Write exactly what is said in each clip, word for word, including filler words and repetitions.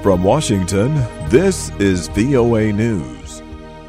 From Washington, this is V O A News.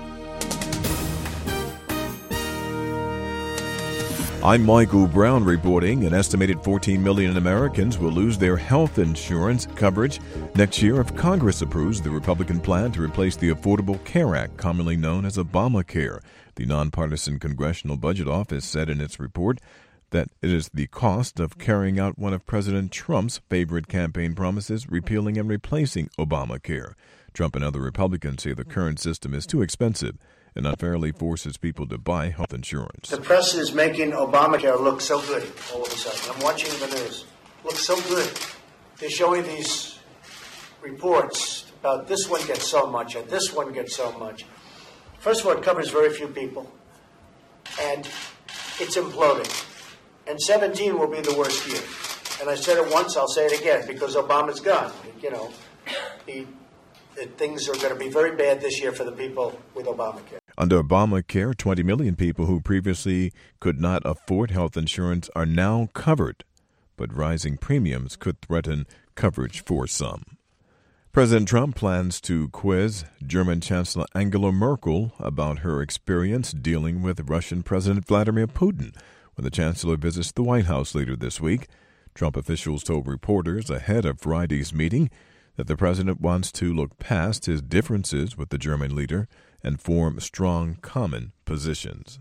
I'm Michael Brown reporting. An estimated fourteen million Americans will lose their health insurance coverage next year if Congress approves the Republican plan to replace the Affordable Care Act, commonly known as Obamacare. The nonpartisan Congressional Budget Office said in its report that it is the cost of carrying out one of President Trump's favorite campaign promises, repealing and replacing Obamacare. Trump and other Republicans say the current system is too expensive and unfairly forces people to buy health insurance. The press is making Obamacare look so good all of a sudden. I'm watching the news. Looks so good. They're showing these reports about this one gets so much and this one gets so much. First of all, it covers very few people. And it's imploding. And seventeen will be the worst year. And I said it once, I'll say it again, because Obama's gone. You know, he, things are going to be very bad this year for the people with Obamacare. Under Obamacare, twenty million people who previously could not afford health insurance are now covered, but rising premiums could threaten coverage for some. President Trump plans to quiz German Chancellor Angela Merkel about her experience dealing with Russian President Vladimir Putin when the chancellor visits the White House later this week. Trump officials told reporters ahead of Friday's meeting that the president wants to look past his differences with the German leader and form strong common positions.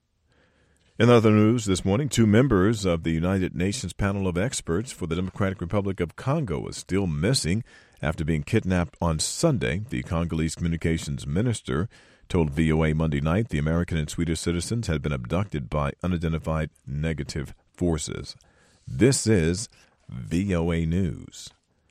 In other news this morning, two members of the United Nations panel of experts for the Democratic Republic of Congo are still missing after being kidnapped on Sunday. The Congolese communications minister told V O A Monday night the American and Swedish citizens had been abducted by unidentified negative forces. This is V O A News.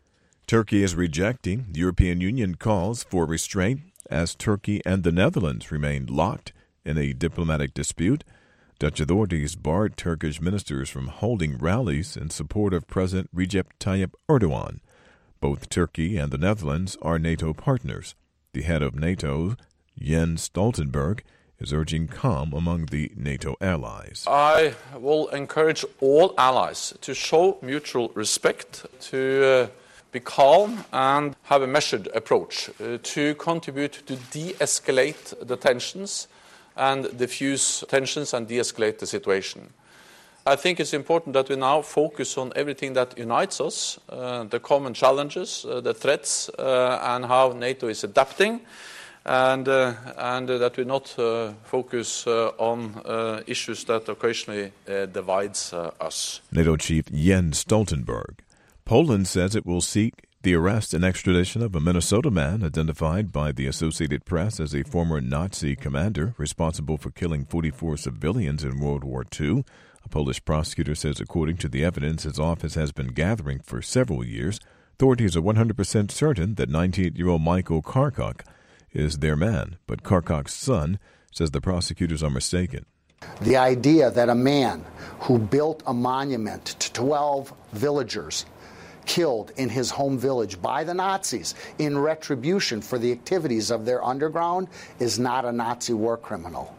Turkey is rejecting the European Union calls for restraint as Turkey and the Netherlands remain locked in a diplomatic dispute. Dutch authorities barred Turkish ministers from holding rallies in support of President Recep Tayyip Erdogan. Both Turkey and the Netherlands are NATO partners. The head of NATO, Jens Stoltenberg, is urging calm among the NATO allies. I will encourage all allies to show mutual respect, to uh, be calm and have a measured approach uh, to contribute to de-escalate the tensions and diffuse tensions and de-escalate the situation. I think it's important that we now focus on everything that unites us, uh, the common challenges, uh, the threats, uh, and how NATO is adapting, and, uh, and uh, that we not uh, focus uh, on uh, issues that occasionally uh, divides uh, us. NATO chief Jens Stoltenberg. Poland says it will seek the arrest and extradition of a Minnesota man identified by the Associated Press as a former Nazi commander responsible for killing forty-four civilians in World War Two. A Polish prosecutor says according to the evidence his office has been gathering for several years, authorities are one hundred percent certain that ninety-eight-year-old Michael Karkok is their man, but Karkok's son says the prosecutors are mistaken. The idea that a man who built a monument to twelve villagers killed in his home village by the Nazis in retribution for the activities of their underground is not a Nazi war criminal.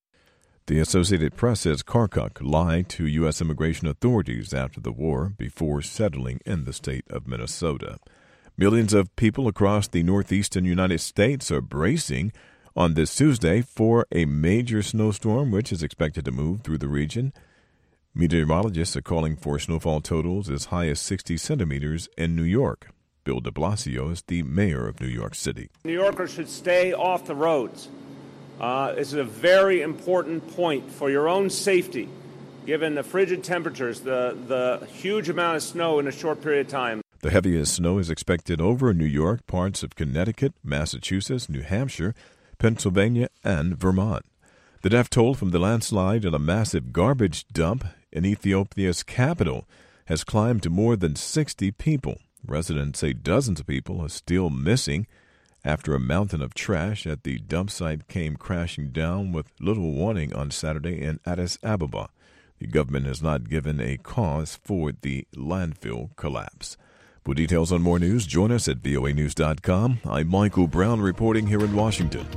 The Associated Press says Karkok lied to U S immigration authorities after the war before settling in the state of Minnesota. Millions of people across the northeastern United States are bracing on this Tuesday for a major snowstorm, which is expected to move through the region. Meteorologists are calling for snowfall totals as high as sixty centimeters in New York. Bill de Blasio is the mayor of New York City. New Yorkers should stay off the roads. Uh, this is a very important point for your own safety, given the frigid temperatures, the, the huge amount of snow in a short period of time. The heaviest snow is expected over New York, parts of Connecticut, Massachusetts, New Hampshire, Pennsylvania, and Vermont. The death toll from the landslide at a massive garbage dump in Ethiopia's capital has climbed to more than sixty people. Residents say dozens of people are still missing after a mountain of trash at the dump site came crashing down with little warning on Saturday in Addis Ababa. The government has not given a cause for the landfill collapse. For details on more news, join us at V O A news dot com. I'm Michael Brown reporting here in Washington.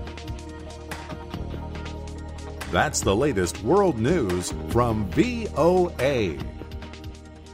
That's the latest world news from V O A.